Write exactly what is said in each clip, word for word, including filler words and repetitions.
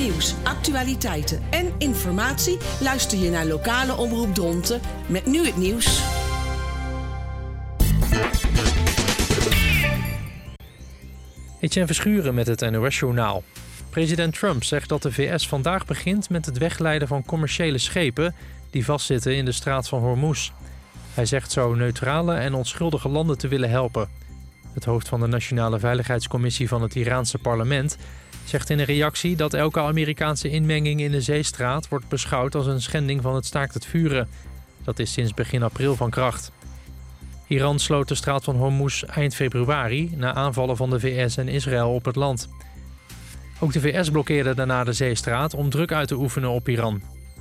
nieuws, actualiteiten en informatie luister je naar lokale omroep Dronten met nu het nieuws. Etienne Verschuren met het N O S-journaal. President Trump zegt dat de V S vandaag begint met het wegleiden van commerciële schepen die vastzitten in de straat van Hormuz. Hij zegt zo neutrale en onschuldige landen te willen helpen. Het hoofd van de Nationale Veiligheidscommissie van het Iraanse parlement zegt in een reactie dat elke Amerikaanse inmenging in de zeestraat wordt beschouwd als een schending van het staakt het vuren. Dat is sinds begin april van kracht. Iran sloot de straat van Hormuz eind februari na aanvallen van de V S en Israël op het land. Ook de V S blokkeerde daarna de zeestraat om druk uit te oefenen op Iran.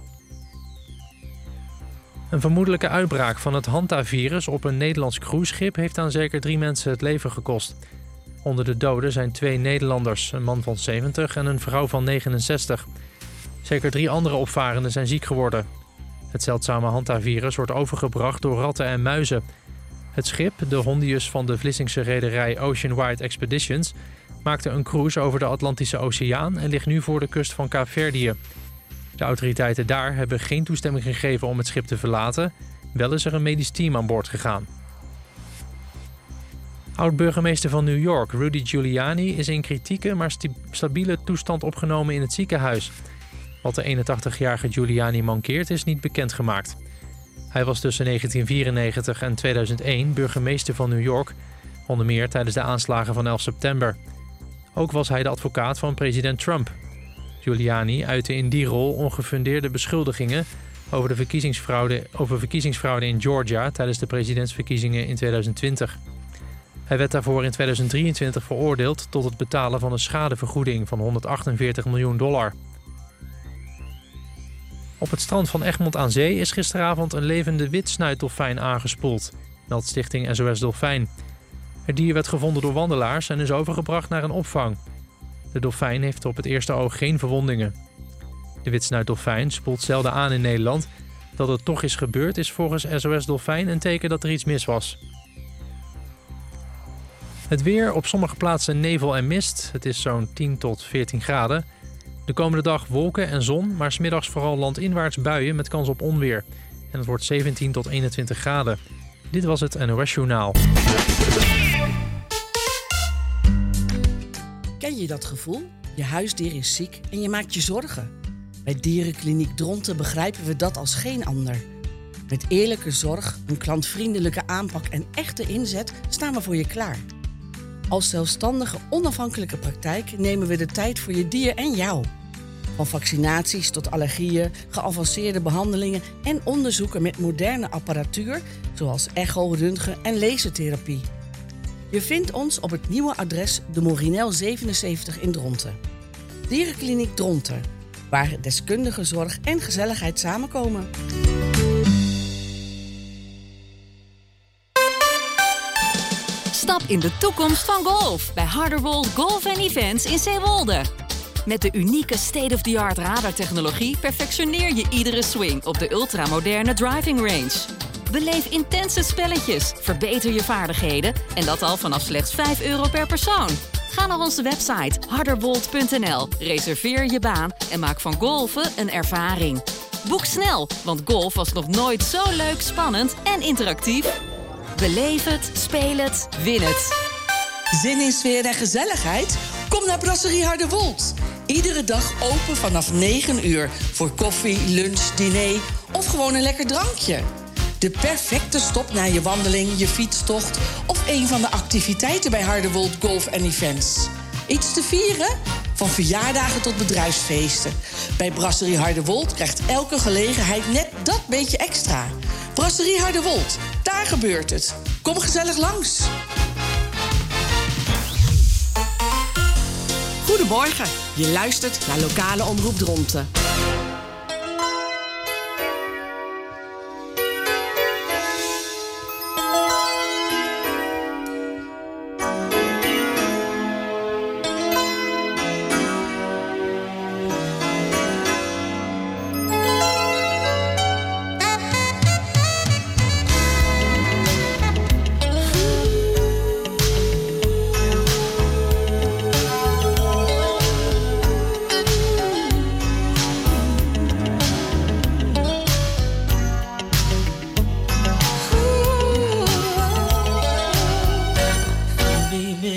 Een vermoedelijke uitbraak van het Hantavirus op een Nederlands cruiseschip heeft aan zeker drie mensen het leven gekost. Onder de doden zijn twee Nederlanders, een man van zeventig en een vrouw van negenenzestig. Zeker drie andere opvarenden zijn ziek geworden. Het zeldzame Hantavirus wordt overgebracht door ratten en muizen. Het schip, de Hondius van de Vlissingse rederij Ocean Wide Expeditions, maakte een cruise over de Atlantische Oceaan en ligt nu voor de kust van Kaapverdië. De autoriteiten daar hebben geen toestemming gegeven om het schip te verlaten. Wel is er een medisch team aan boord gegaan. Oud-burgemeester van New York, Rudy Giuliani, is in kritieke maar stabiele toestand opgenomen in het ziekenhuis. Wat de eenentachtigjarige Giuliani mankeert is niet bekendgemaakt. Hij was tussen negentien vierennegentig en tweeduizend één burgemeester van New York, onder meer tijdens de aanslagen van elf september. Ook was hij de advocaat van president Trump. Giuliani uitte in die rol ongefundeerde beschuldigingen over, de verkiezingsfraude, over verkiezingsfraude in Georgia tijdens de presidentsverkiezingen in tweeduizend twintig. Hij werd daarvoor in tweeduizend drieëntwintig veroordeeld tot het betalen van een schadevergoeding van honderdachtenveertig miljoen dollar. Op het strand van Egmond aan Zee is gisteravond een levende witsnuitdolfijn aangespoeld, meldt stichting S O S Dolfijn. Het dier werd gevonden door wandelaars en is overgebracht naar een opvang. De dolfijn heeft op het eerste oog geen verwondingen. De witsnuitdolfijn spoelt zelden aan in Nederland. Dat het toch is gebeurd is volgens S O S Dolfijn een teken dat er iets mis was. Het weer, op sommige plaatsen nevel en mist. Het is zo'n tien tot veertien graden. De komende dag wolken en zon, maar 's middags vooral landinwaarts buien met kans op onweer. En het wordt zeventien tot eenentwintig graden. Dit was het N O S-journaal. Ken je dat gevoel? Je huisdier is ziek en je maakt je zorgen. Bij Dierenkliniek Dronten begrijpen we dat als geen ander. Met eerlijke zorg, een klantvriendelijke aanpak en echte inzet staan we voor je klaar. Als zelfstandige, onafhankelijke praktijk nemen we de tijd voor je dier en jou. Van vaccinaties tot allergieën, geavanceerde behandelingen en onderzoeken met moderne apparatuur, zoals echo, röntgen en lasertherapie. Je vindt ons op het nieuwe adres de Morinel zevenenzeventig in Dronten. Dierenkliniek Dronten, waar deskundige zorg en gezelligheid samenkomen. Stap in de toekomst van golf bij Harderwold Golf en Events in Zeewolde. Met de unieke state-of-the-art radartechnologie perfectioneer je iedere swing op de ultramoderne driving range. Beleef intense spelletjes, verbeter je vaardigheden en dat al vanaf slechts vijf euro per persoon. Ga naar onze website harderwold punt n l, reserveer je baan en maak van golfen een ervaring. Boek snel, want golf was nog nooit zo leuk, spannend en interactief. Beleef het, speel het, win het. Zin in sfeer en gezelligheid? Kom naar Brasserie Harderwold. Iedere dag open vanaf negen uur voor koffie, lunch, diner of gewoon een lekker drankje. De perfecte stop na je wandeling, je fietstocht of een van de activiteiten bij Harderwold Golf en Events. Iets te vieren? Van verjaardagen tot bedrijfsfeesten. Bij Brasserie Harderwold krijgt elke gelegenheid net dat beetje extra. Brasserie Harderwold, daar gebeurt het. Kom gezellig langs. Goedemorgen, je luistert naar Lokale Omroep Dronten.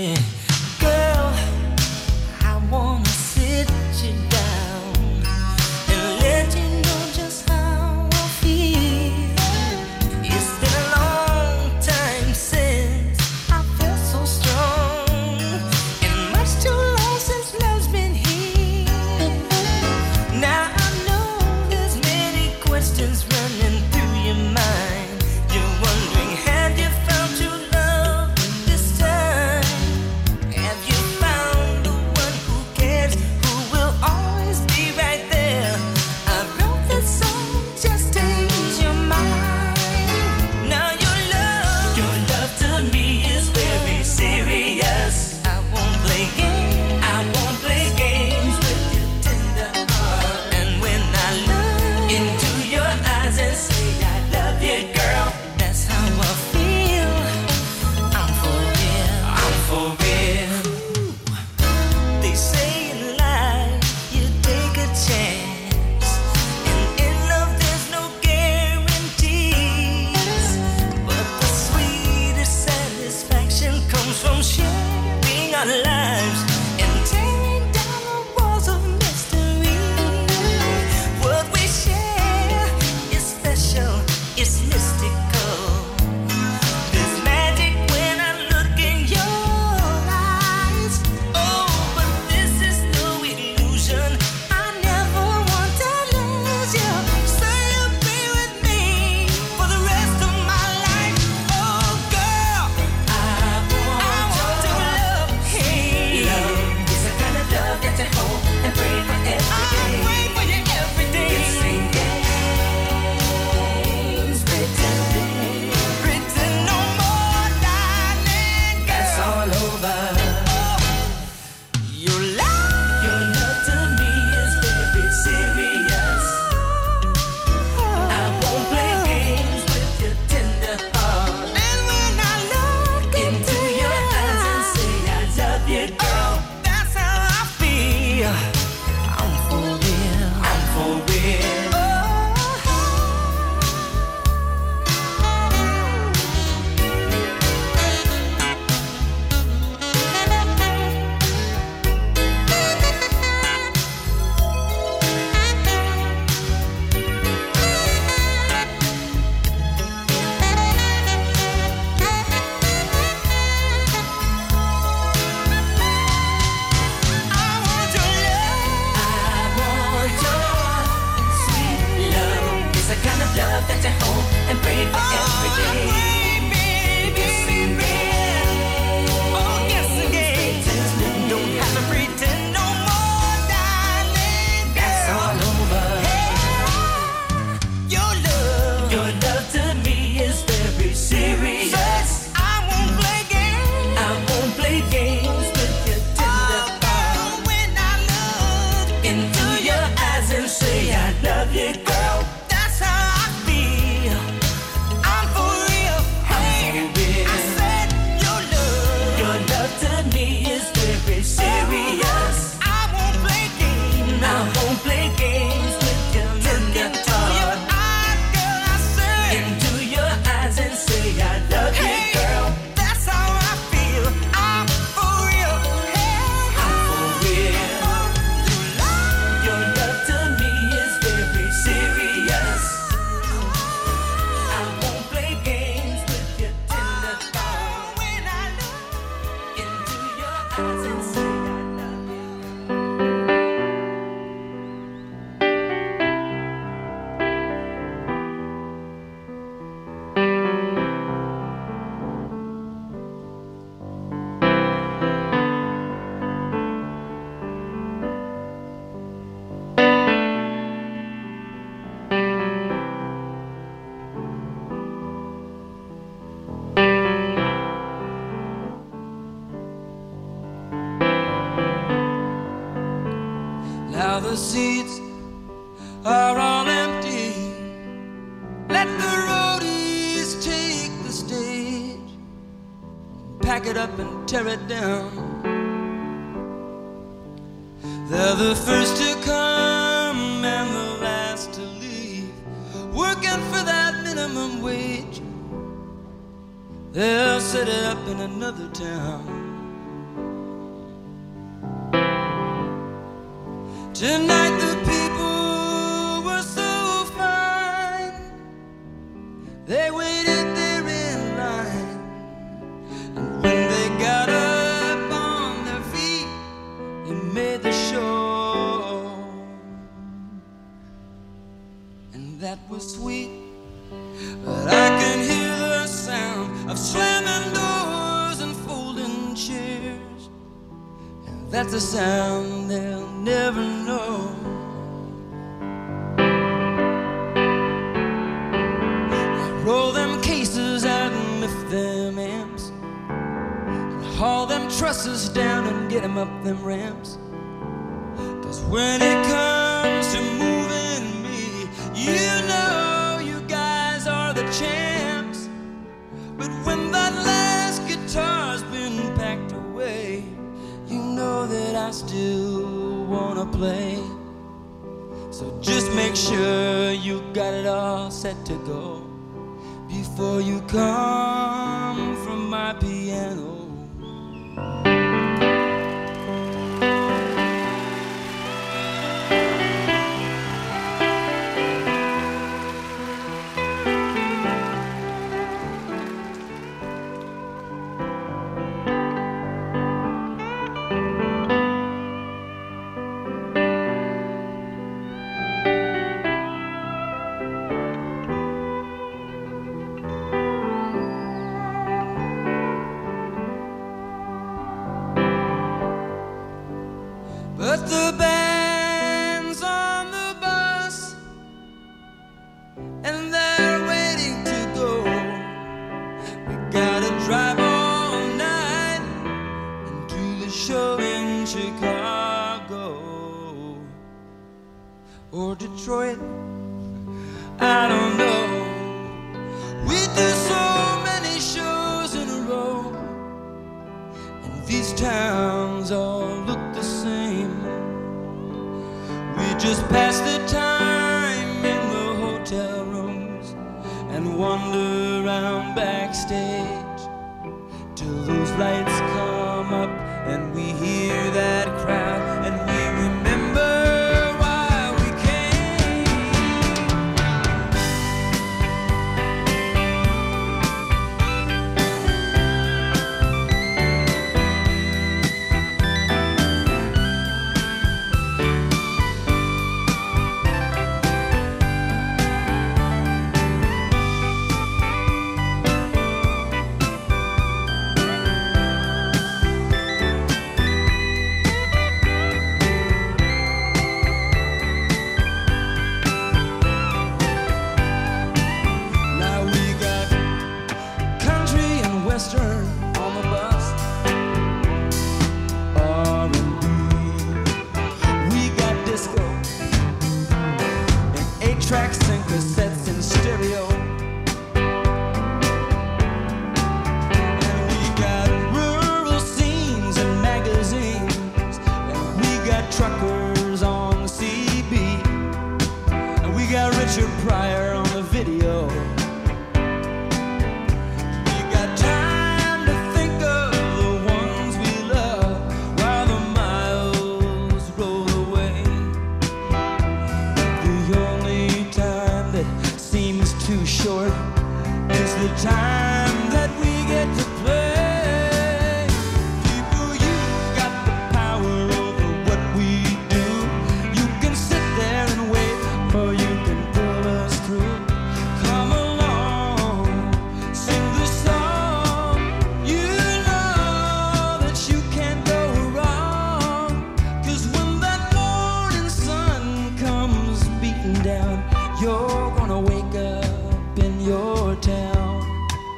me. Girl, I wanna sit you down and let you know just how I feel. It's been a long time since I felt so strong, and much too long since love's been here. Now I know there's many questions running through your mind. You're wondering, have you found true love this time? Have you found the one who cares, who will always be right there? I wrote this song just to ease your mind. Now your love, your love to me is very serious. I won't play games, I won't play games with your tender heart. And when I look into your eyes and say I love you, girl, that's how I feel. I'm for real, I'm for real. They say in life you take a chance, and in love there's no guarantees. But the sweetest satisfaction comes from sharing our lives and tearing down the walls of mystery. What we share is special, it's mystical. There's magic when I look in your eyes. Oh, but this is no illusion. I never want to lose you. So you'll be with me for the rest of my life. Oh, girl, I want to love. Hey, love is the kind of love that you hold and pray for every day. I pray for you every day. It's sing games, pretending, pretend no more, darling. That's all over. Your love, your love to me is very serious. I won't play games with your tender heart. And when I look into your eyes and say I love you, girl, that's how I feel. I'm for real, I'm for real. I want your love, I want your sweet love. It's the kind of love that you hold and pray for every day. Yes, again. Oh, yes, again. Don't have to pretend no more, darling. That's all over. Your love, your love to me is very serious. I won't play games, I won't play games with your tender heart. When I look into your eyes and say I love you, girl, that's how I feel. I'm for real, hey. I said your love, your love to me is very serious. I won't play games, I won't play games with your tender heart. Girl, I said into your eyes and say I love you, girl. That's how I feel. I'm for real, hey. I'm for real. Your love to me is very serious. I won't play games with your tender heart. When I look into your eyes and say I love you. Now the seats are all empty. Let the roadies take the stage, pack it up and tear it down. They're the first to come and the last to leave, working for that minimum wage. They'll set it up in another town. Tonight the people were so fine. They waited there in line, and when they got up on their feet, he made the show. And that was sweet, but I can hear the sound of slamming doors and folding chairs, and that's a sound they'll never know. I roll them cases out and lift them amps, and haul them trusses down and get them up them ramps. 'Cause when it comes to moving me, you know you guys are the champs. But when that last guitar's been packed away, you know that I still wanna play. So just make sure you got it all set to go before you come from my piano. But the band's on the bus, and they're waiting to go. We gotta drive all night and do the show in Chicago or Detroit, I don't know. We do so many shows in a row, and these towns all look the same. We just pass the time in the hotel rooms and wander around backstage till those lights come up and we hear that crowd and we remember why we Western on the bus, R and B. We got disco and eight tracks and cassettes in stereo. And we got rural scenes and magazines, and we got truckers on C B, and we got Richard Pryor on the video. Short is the time that we get to play. People, you got the power over what we do. You can sit there and wait, or you can pull us through. Come along, sing the song. You know that you can't go wrong. 'Cause when that morning sun comes beating down, you're gonna wake up in your town.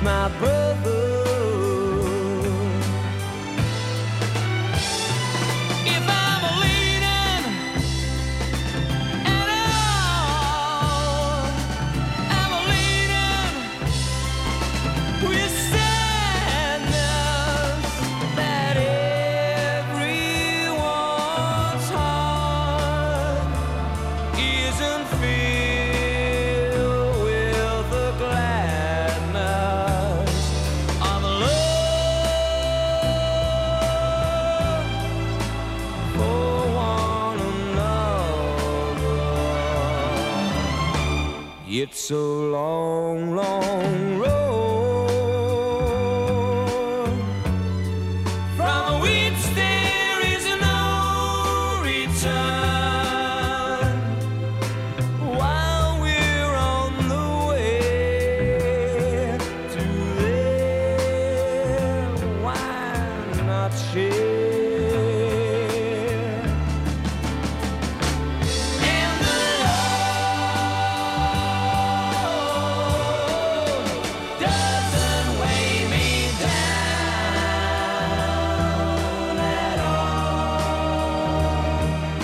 my brother. If I'm leaning at all, I'm leaning with sadness that everyone's heart isn't filled with the gladness of love for one another. It's a long, long road from which there is no return. While we're on the way to there, why not share? And the love doesn't weigh me down at all.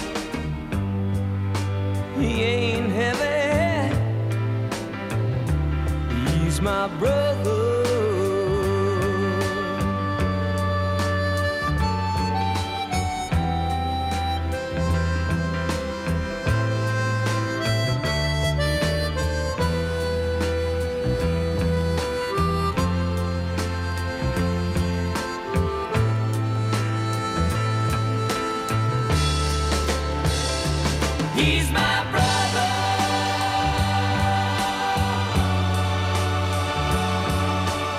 He ain't heavy, he's my brother. He's my brother.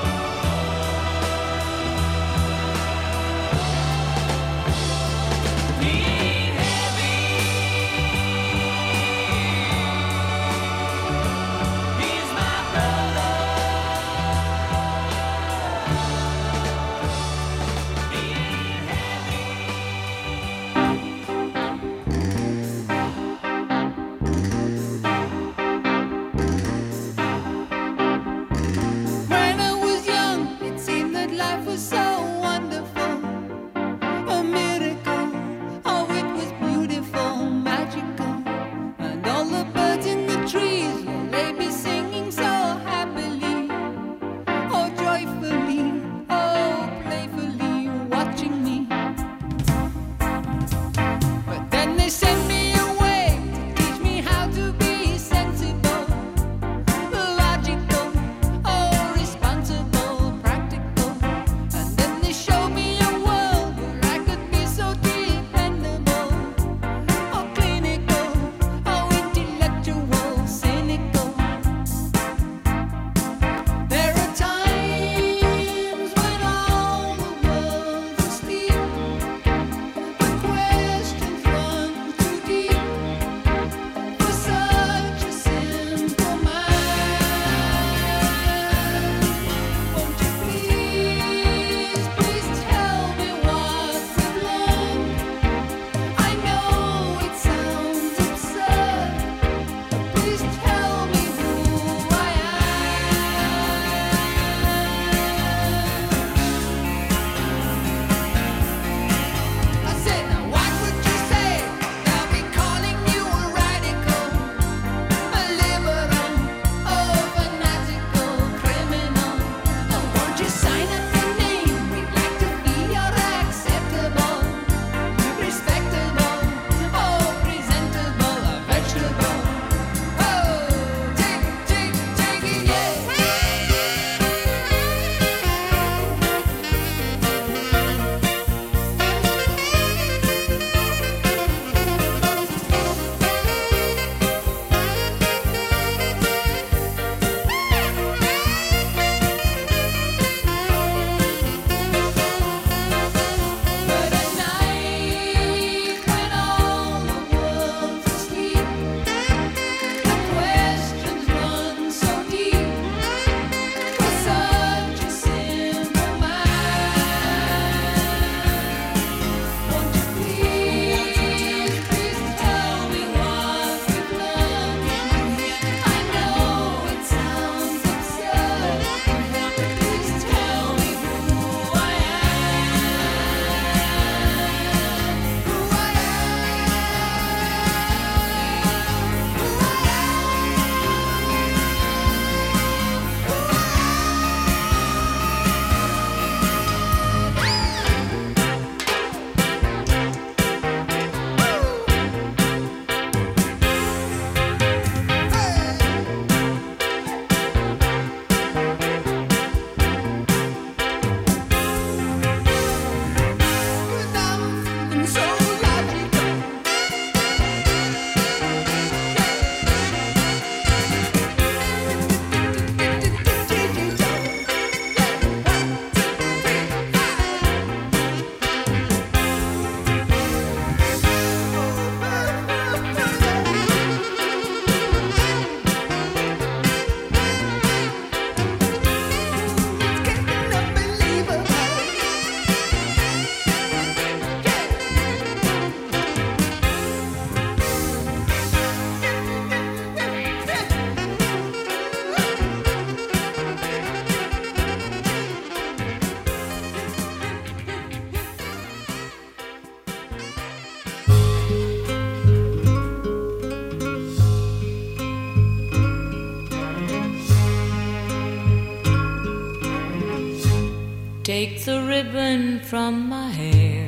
Take the ribbon from my hair,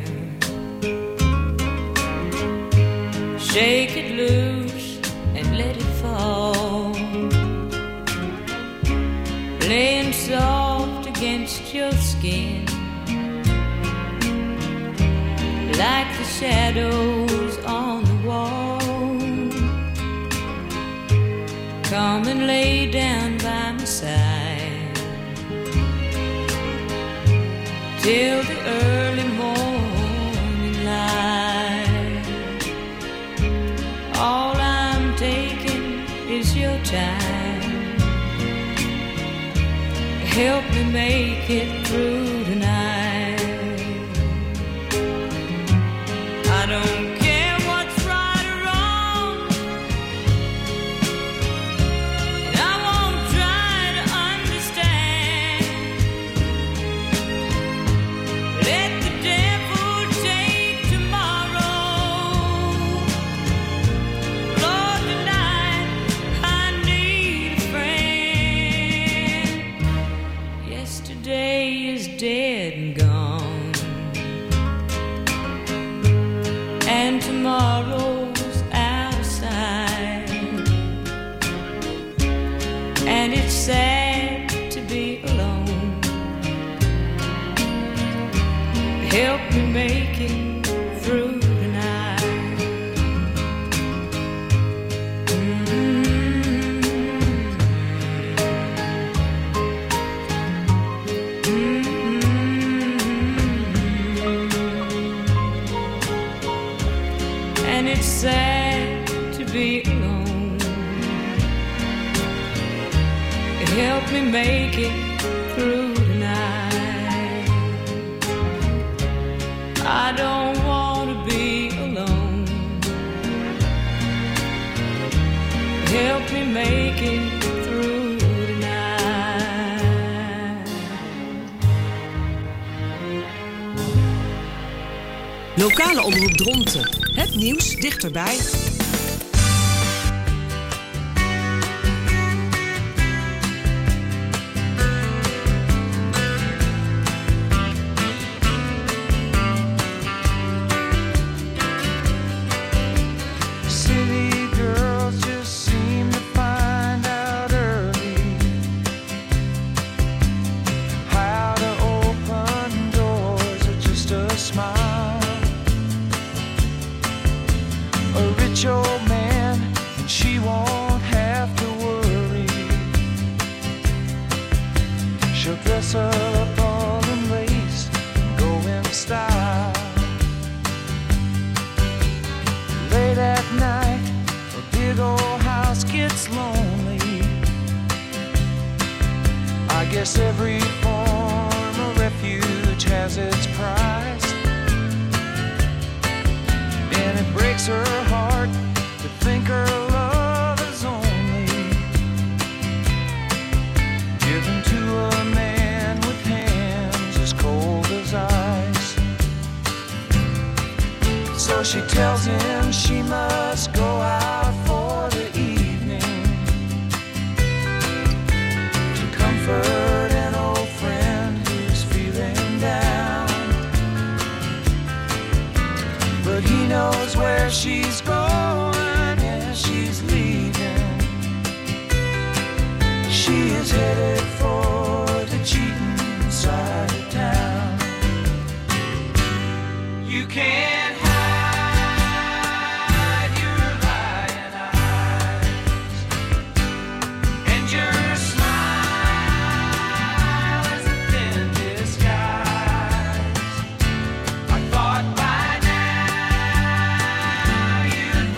shake it loose and let it fall, laying soft against your skin, like the shadows on the wall. Come and lay down by my side till the early morning light. All I'm taking is your time. Help me make it through tonight. I don't care what's right or wrong, and I won't try to understand. Let the devil take tomorrow. Lord, tonight I need a friend. Yesterday is dead and gone, and tomorrow's outside, and it's sad to be alone. Help me make it through the night. Mm-hmm. Mm-hmm. And it's sad to be alone. Help me make it through tonight. I don't want to be alone. Help me make it through tonight. Lokale omroep Dronten. Het nieuws dichterbij. City girls just seem to find out early how to open doors with just a smile. A rich old man, and she won't have to worry. She'll dress up all in lace and go in style. Late at night, a big old house gets lonely. I guess every form of refuge has its price, and it breaks her heart to think her love is only given to a man with hands as cold as ice. So she tells him she must go out for the evening to comfort an old friend who's feeling down. But he knows where she's going, yeah, she's leaving. She is headed for the cheating side of town. You can't hide your lying eyes, and your smile is a thin disguise. I thought by now you'd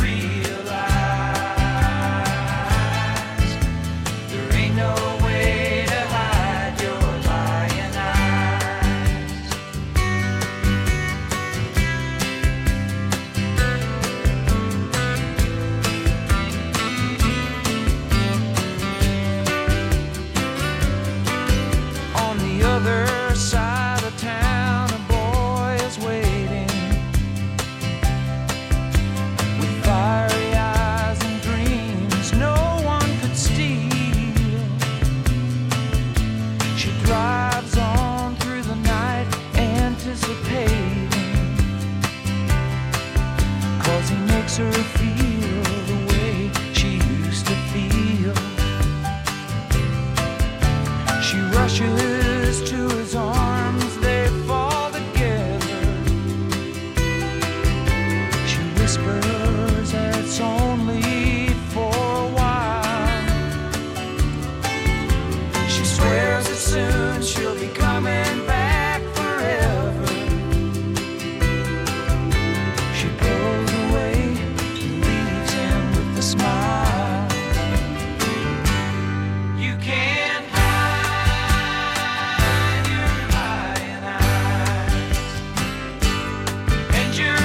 realize there ain't no way to hide your lies. loves the paving, 'cause he makes her feel the way she used to feel. She rushes to his arms, they fall together. She whispers it's only for a while. She swears that soon she'll be coming back forever. She pulls away and leaves him with a smile. You can't hide your lying eyes, and your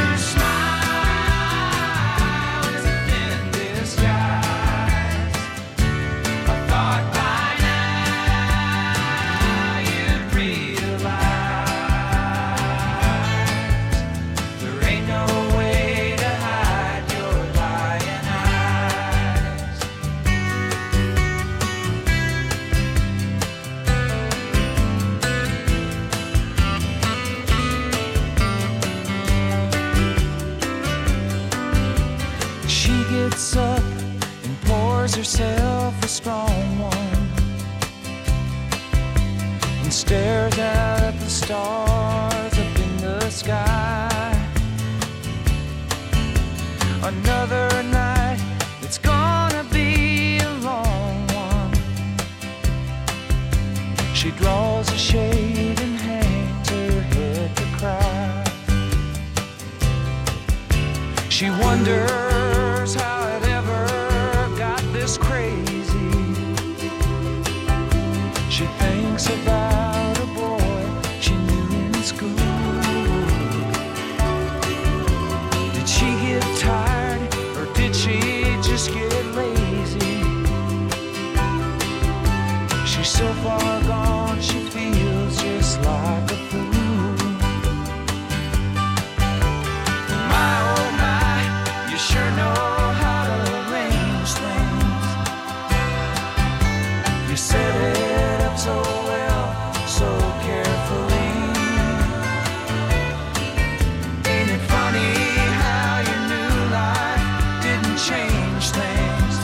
smile is a thin disguise. I thought by now you'd realize there ain't no way to hide your lying eyes. She gets up and pours herself a strong one and stares out at the stars up in the sky. Another night, it's gonna be a long one. She draws a shade and hangs her head to cry. She wonders how it ever got this crazy. She thinks about a boy she knew in school. Did she get tired or did she just get lazy? She's so far gone, she feels just like a fool. My oh my, you sure know how to arrange things. You set it up so well, so carefully. Ain't it funny how your new life didn't change things?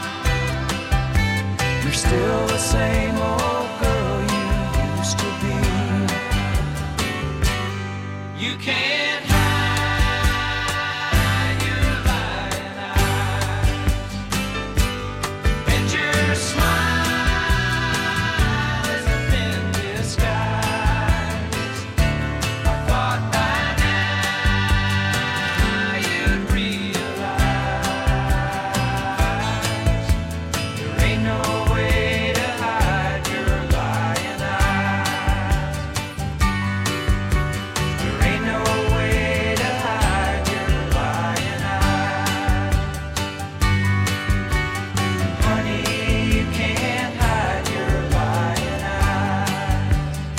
You're still the same old girl you used to be. You can't hide your lying eyes, and your smile is a thin disguise. I thought by now you'd realize there ain't no way to hide your lying eyes. There ain't no way to hide your lying eyes. Honey, you can't hide your lying eyes.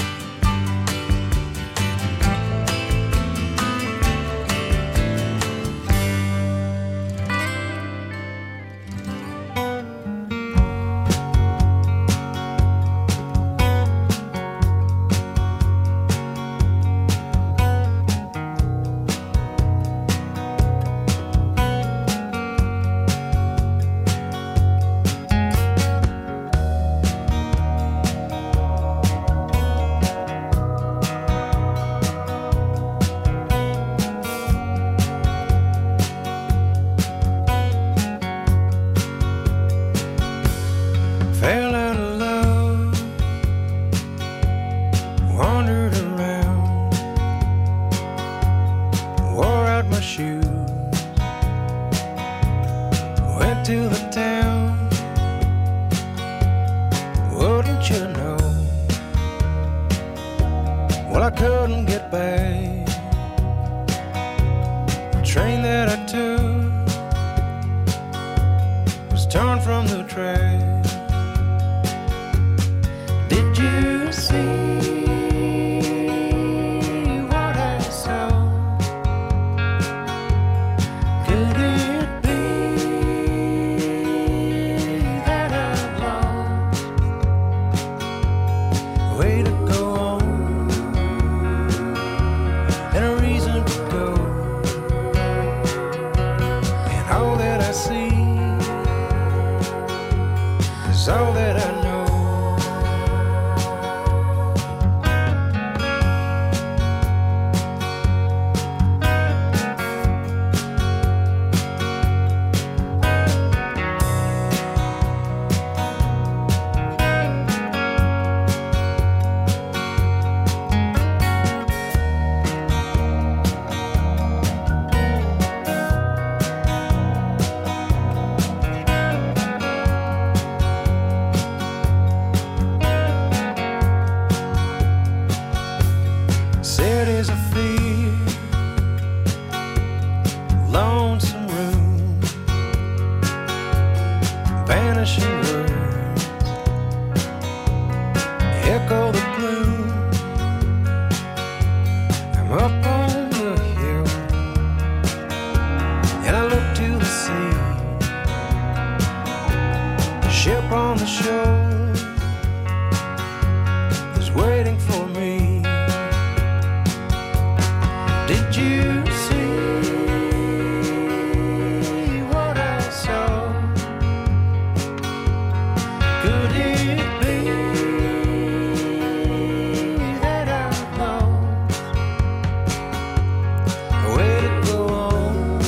Fell out of love, wandered around, wore out my shoes, went to the town. Wouldn't you know? Well, I couldn't get back. The train that I took was torn from the track. Did you see what I saw? Could it be that I've lost a way to go on? City's a fear, lonesome room, vanishing words, echo the gloom. I'm up on the hill, and I look to the sea. The ship on the shore is waiting for me. Did you see what I saw? Could it be that I've lost a way to go on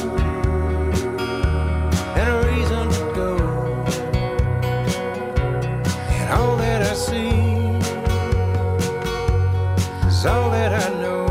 and a reason to go? And all that I see is all that I know.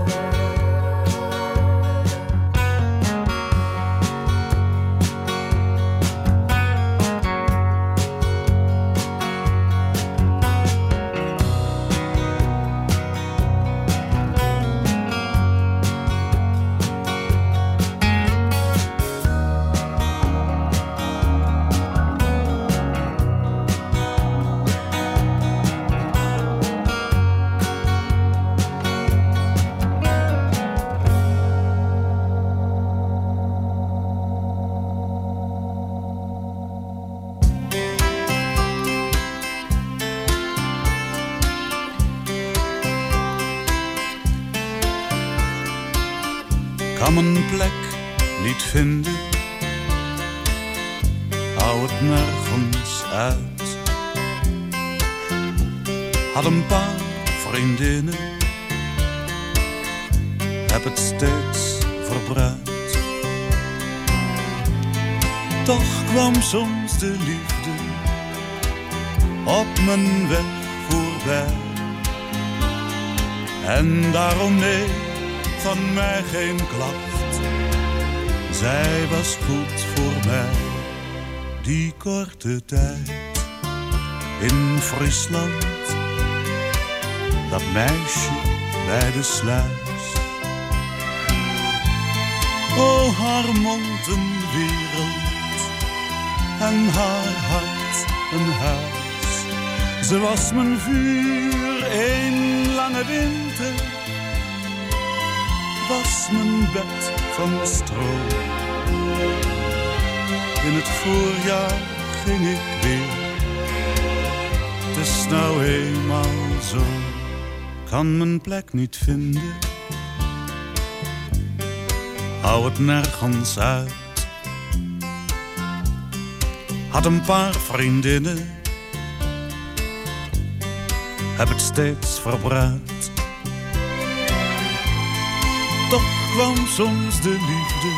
Kan mijn plek niet vinden, hou het nergens uit. Had een paar vriendinnen, heb het steeds verbruikt. Toch kwam soms de liefde op mijn weg voorbij. En daarom nee, van mij geen klacht. Zij was goed voor mij, die korte tijd in Friesland. Dat meisje bij de sluis. O, haar mond een wereld en haar hart een huis. Ze was mijn vuur, een lange winter. Was mijn bed van stro. In het voorjaar ging ik weer. Het is nou eenmaal zo. Kan mijn plek niet vinden. Hou het nergens uit. Had een paar vriendinnen. Heb het steeds verbruikt. Toch kwam soms de liefde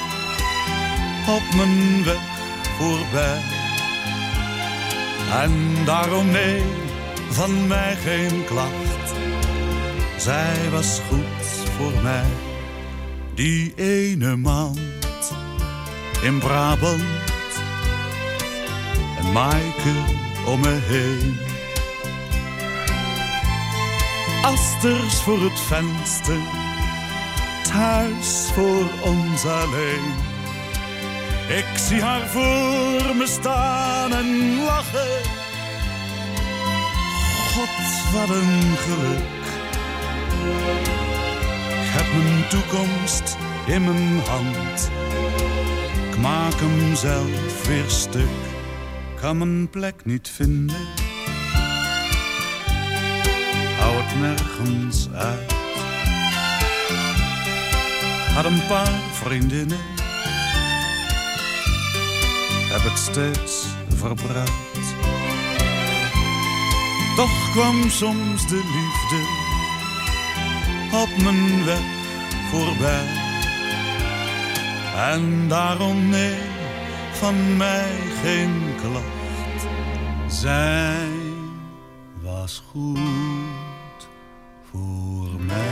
op mijn weg voorbij. En daarom nee, van mij geen klacht. Zij was goed voor mij, die ene maand in Brabant. En Maaike om me heen. Asters voor het venster, thuis voor ons alleen. Ik zie haar voor me staan en lachen. God, wat een geluk. Ik heb mijn toekomst in mijn hand. Ik maak hem zelf weer stuk. Kan mijn plek niet vinden. Hou het nergens uit. Had een paar vriendinnen. Heb het steeds verbruikt. Toch kwam soms de liefde op mijn weg voorbij. En daarom nee, van mij geen klacht. Zij was goed voor mij.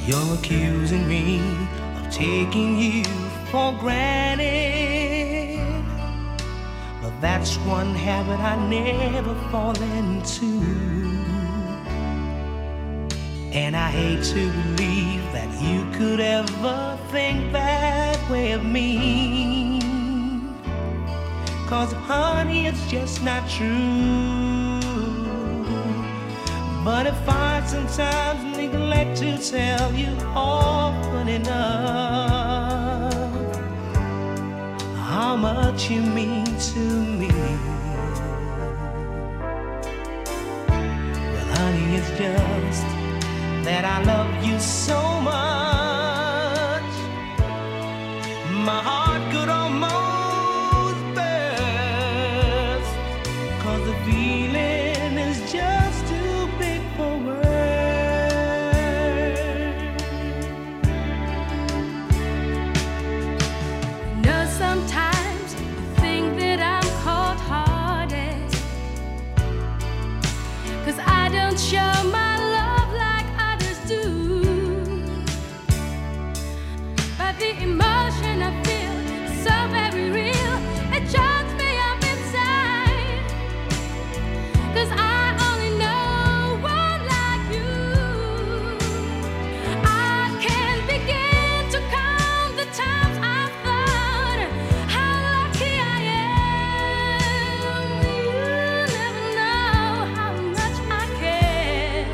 You're accusing me of taking you for granted, but that's one habit I never fall into. And I hate to believe that you could ever think that way of me, 'cause honey, it's just not true. But if I sometimes neglect to tell you often enough how much you mean to me, well, honey, it's just that I love you so much. My heart could almost burst, 'cause the feeling is just too big for words. You know, sometimes I think that I'm cold-hearted, 'cause I don't show my love like others do. But the emotion I feel is so very real, it chokes me up inside, 'cause I only know one like you. I can't begin to count the times I've thought how lucky I am. You never know how much I care.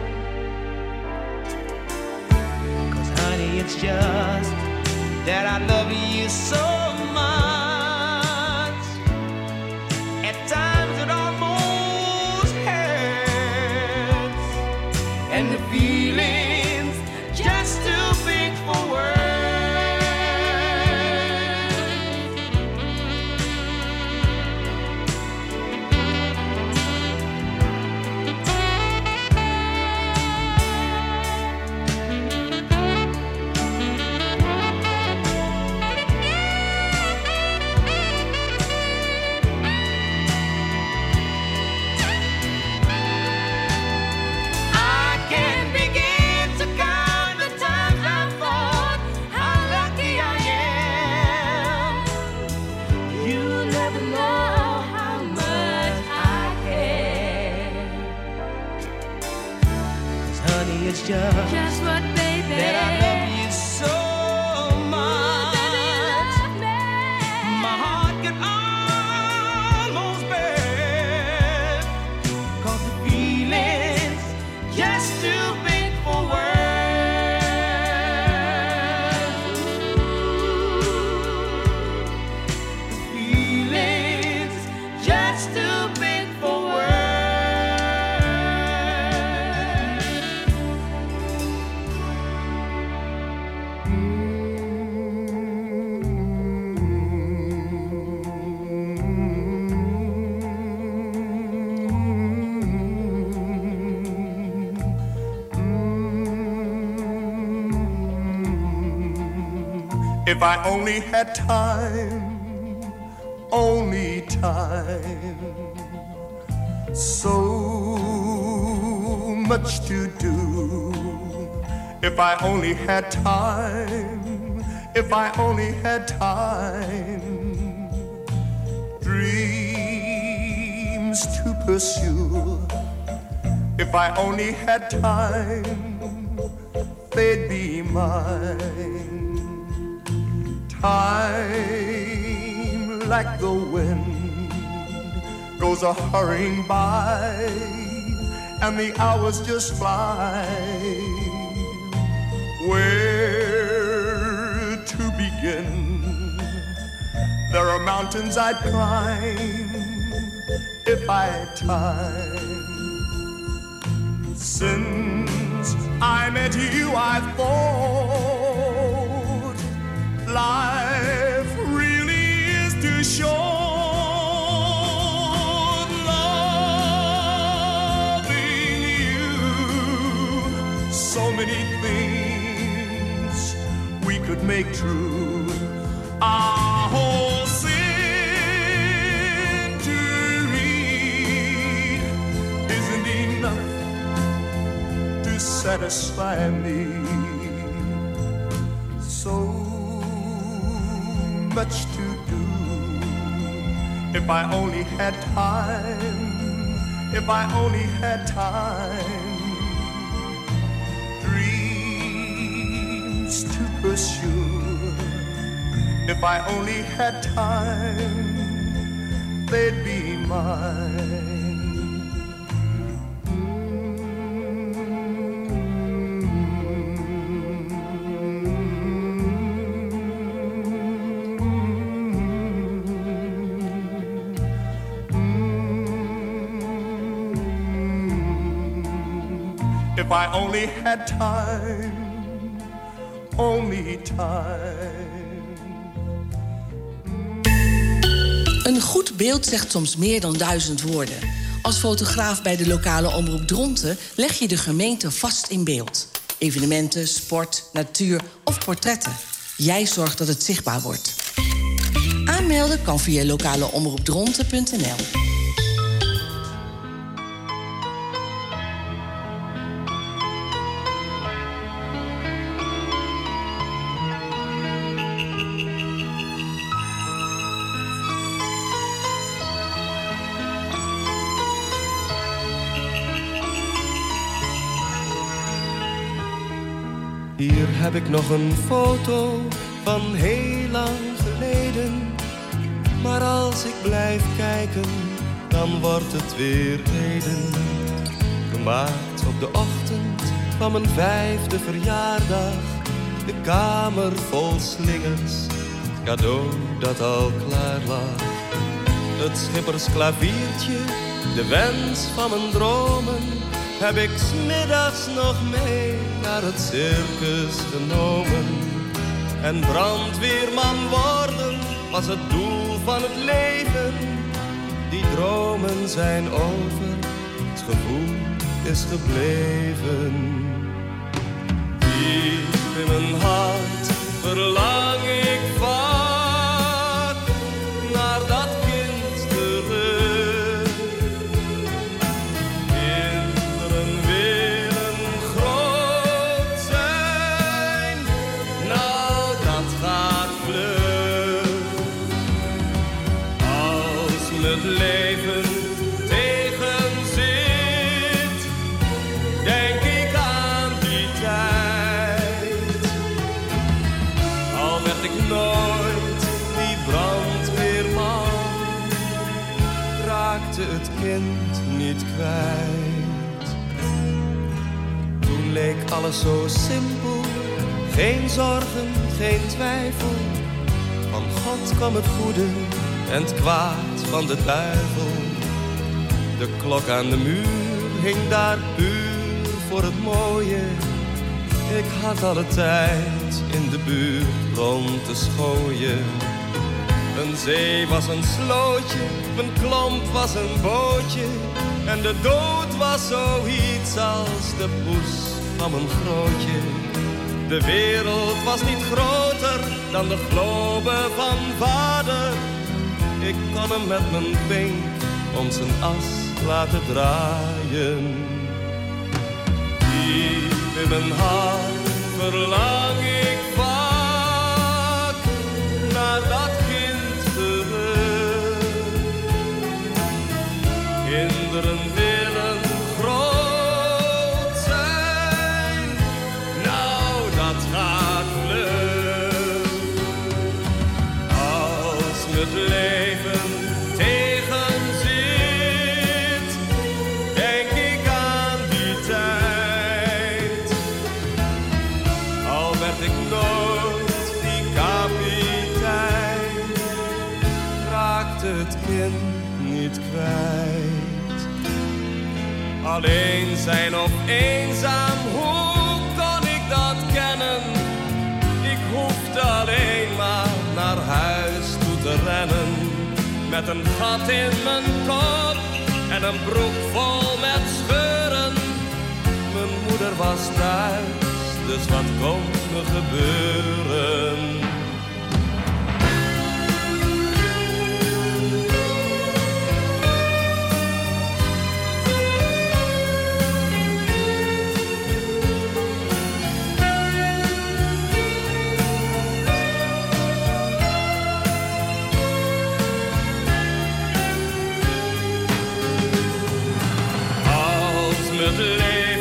'Cause honey, it's just that I love you so much. At times it almost hurts, and the feeling's just too big for words. I can't begin to count the times I've thought how lucky I am. You never know how much I care. 'Cause honey, it's just Just what, baby? that I love you so much. Baby, love me. My heart can almost burst, 'cause the feeling's just too big for words. The feeling's just too big for words. If I only had time, only time, so much to do. If I only had time, if I only had time, dreams to pursue. If I only had time, they'd be mine. Time, like the wind, goes a hurrying by, and the hours just fly. Where to begin? There are mountains I'd climb if I had time. Since I met you, I've thought life really is too short. Loving you, so many things we could make true. Our whole century isn't enough to satisfy me. much to do. If I only had time, if I only had time, dreams to pursue. If I only had time, they'd be mine. If I only had time, only time. Een goed beeld zegt soms meer dan duizend woorden. Als fotograaf bij de lokale omroep Dronten leg je de gemeente vast in beeld. Evenementen, sport, natuur of portretten. Jij zorgt dat het zichtbaar wordt. Aanmelden kan via lokaleomroepdronten punt n l. Hier heb ik nog een foto van heel lang geleden. Maar als ik blijf kijken, dan wordt het weer heden. Gemaakt op de ochtend van mijn vijfde verjaardag. De kamer vol slingers, het cadeau dat al klaar lag. Het schippersklaviertje, de wens van mijn dromen, heb ik 's middags nog mee naar het circus genomen. En brandweerman worden was het doel van het leven. Die dromen zijn over, het gevoel is gebleven. Diep in mijn hart verlang ik vaak naar dat kind terug. Kinderen willen groot zijn, nou dat gaat vlug. Als me het leven tegenzit, denk ik aan die tijd. Al werd ik nooit die brandweerman, raakte het kind niet kwijt. Toen leek alles zo simpel, geen zorgen, geen twijfel. Van God kwam het goede en het kwaad van de duivel. De klok aan de muur hing daar puur voor het mooie. Ik had alle tijd in de buurt rond te schooien. Een zee was een slootje, mijn klomp was een bootje. En de dood was zoiets als de poes van mijn grootje. De wereld was niet groter dan de globe van vader. Ik kon hem met mijn vink om zijn as laten draaien. Diep in mijn hart verlang ik vaak naar dat kind terug. Kinderen willen groot zijn, nou dat gaat vlug. Als me het leven tegenzit, denk ik aan die tijd. Al werd ik nooit die kapitein, raakte het kind niet kwijt. Alleen zijn of eenzaam, hoe kon ik dat kennen? Ik hoefde alleen maar naar huis toe te rennen. Met een gat in mijn kop en een broek vol met scheuren. Mijn moeder was thuis, dus wat kon me gebeuren? het leven.